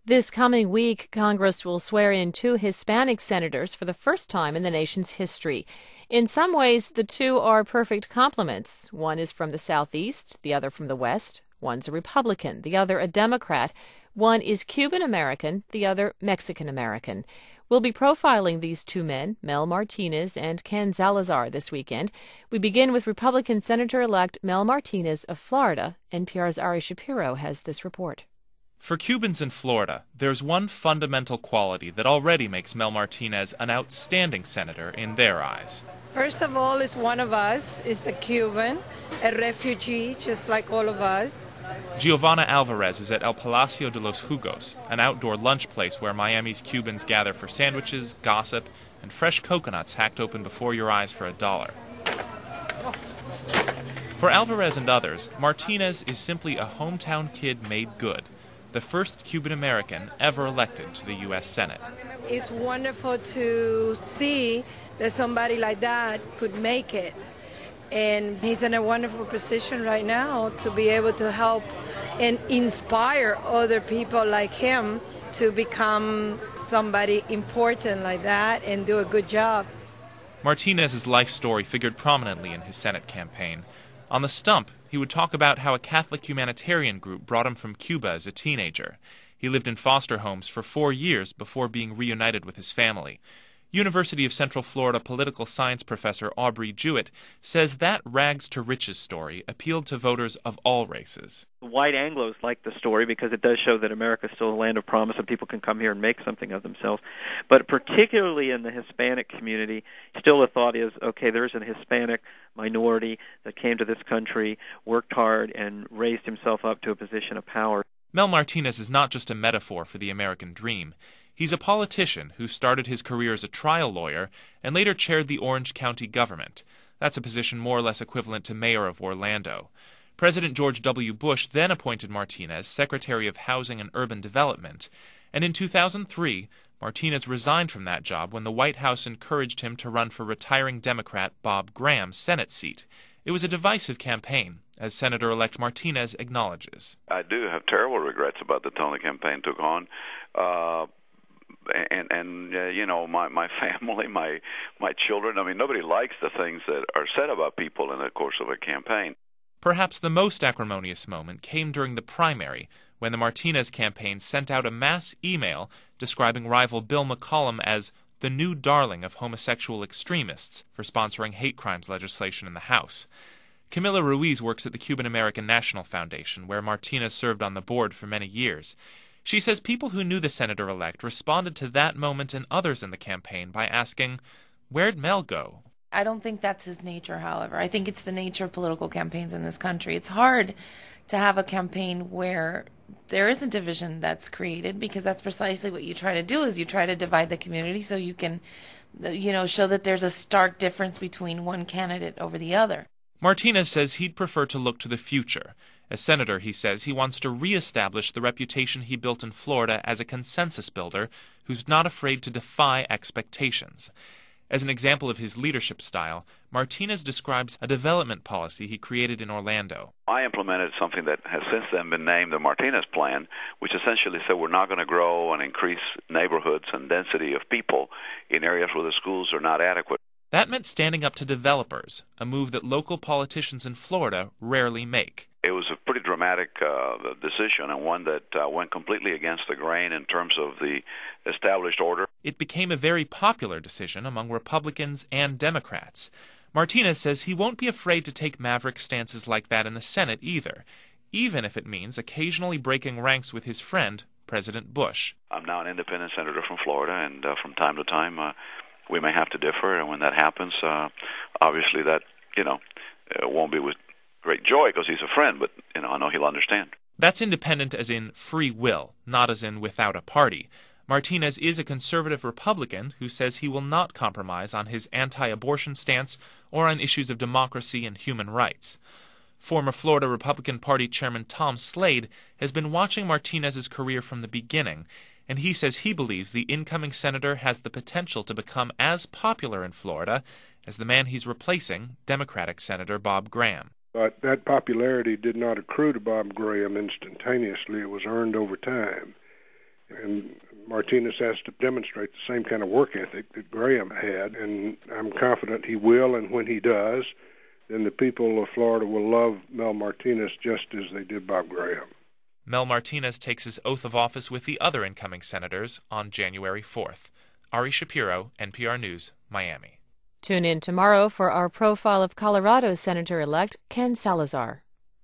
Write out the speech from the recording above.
This coming week, Congress will swear in two Hispanic senators for the first time in the nation's history. In some ways, the two are perfect complements. One is from the Southeast, the other from the West. One's a Republican, the other a Democrat. One is Cuban-American, the other Mexican-American. We'll be profiling these two men, Mel Martinez and Ken Salazar, this weekend. We begin with Republican Senator-elect Mel Martinez of Florida. NPR's Ari Shapiro has this report. For Cubans in Florida, there's one fundamental quality that already makes Mel Martinez an outstanding senator in their eyes. First of all, is one of us, is a Cuban, a refugee, just like all of us. Giovanna Alvarez is at El Palacio de los Jugos, an outdoor lunch place where Miami's Cubans gather for sandwiches, gossip, and fresh coconuts hacked open before your eyes for $1. For Alvarez and others, Martinez is simply a hometown kid made good, the first Cuban-American ever elected to the U.S. Senate. It's wonderful to see that somebody like that could make it. And he's in a wonderful position right now to be able to help and inspire other people like him to become somebody important like that and do a good job. Martinez's life story figured prominently in his Senate campaign. On the stump, he would talk about how a Catholic humanitarian group brought him from Cuba as a teenager. He lived in foster homes for 4 years before being reunited with his family. University of Central Florida political science professor Aubrey Jewett says that rags-to-riches story appealed to voters of all races. White Anglos like the story because it does show that America is still a land of promise and people can come here and make something of themselves. But particularly in the Hispanic community, still the thought is, okay, there's a Hispanic minority that came to this country, worked hard, and raised himself up to a position of power. Mel Martinez is not just a metaphor for the American dream. He's a politician who started his career as a trial lawyer and later chaired the Orange County government. That's a position more or less equivalent to mayor of Orlando. President George W. Bush then appointed Martinez Secretary of Housing and Urban Development, and in 2003, Martinez resigned from that job when the White House encouraged him to run for retiring Democrat Bob Graham's Senate seat. It was a divisive campaign, as Senator-elect Martinez acknowledges. I do have terrible regrets about the tone the campaign took on. My family, my children, nobody likes the things that are said about people in the course of a campaign. Perhaps the most acrimonious moment came during the primary, when the Martinez campaign sent out a mass email describing rival Bill McCollum as the new darling of homosexual extremists for sponsoring hate crimes legislation in the House. Camila Ruiz works at the Cuban-American National Foundation, where Martinez served on the board for many years. She says people who knew the senator-elect responded to that moment and others in the campaign by asking, "Where'd Mel go?" I don't think that's his nature, however. I think it's the nature of political campaigns in this country. It's hard to have a campaign where there isn't division that's created, because that's precisely what you try to do, is you try to divide the community so you can, show that there's a stark difference between one candidate over the other. Martinez says he'd prefer to look to the future. As senator, he says he wants to reestablish the reputation he built in Florida as a consensus builder who's not afraid to defy expectations. As an example of his leadership style, Martinez describes a development policy he created in Orlando. I implemented something that has since then been named the Martinez Plan, which essentially said we're not going to grow and increase neighborhoods and density of people in areas where the schools are not adequate. That meant standing up to developers, a move that local politicians in Florida rarely make. It was a pretty dramatic decision, and one that went completely against the grain in terms of the established order. It became a very popular decision among Republicans and Democrats. Martinez says he won't be afraid to take maverick stances like that in the Senate either, even if it means occasionally breaking ranks with his friend, President Bush. I'm now an independent senator from Florida, and from time to time we may have to differ, and when that happens, obviously that, won't be with great joy because he's a friend, but, I know he'll understand. That's independent as in free will, not as in without a party. Martinez is a conservative Republican who says he will not compromise on his anti-abortion stance or on issues of democracy and human rights. Former Florida Republican Party Chairman Tom Slade has been watching Martinez's career from the beginning, and he says he believes the incoming senator has the potential to become as popular in Florida as the man he's replacing, Democratic Senator Bob Graham. But that popularity did not accrue to Bob Graham instantaneously. It was earned over time. Martinez has to demonstrate the same kind of work ethic that Graham had, and I'm confident he will, and when he does, then the people of Florida will love Mel Martinez just as they did Bob Graham. Mel Martinez takes his oath of office with the other incoming senators on January 4th. Ari Shapiro, NPR News, Miami. Tune in tomorrow for our profile of Colorado Senator-elect Ken Salazar.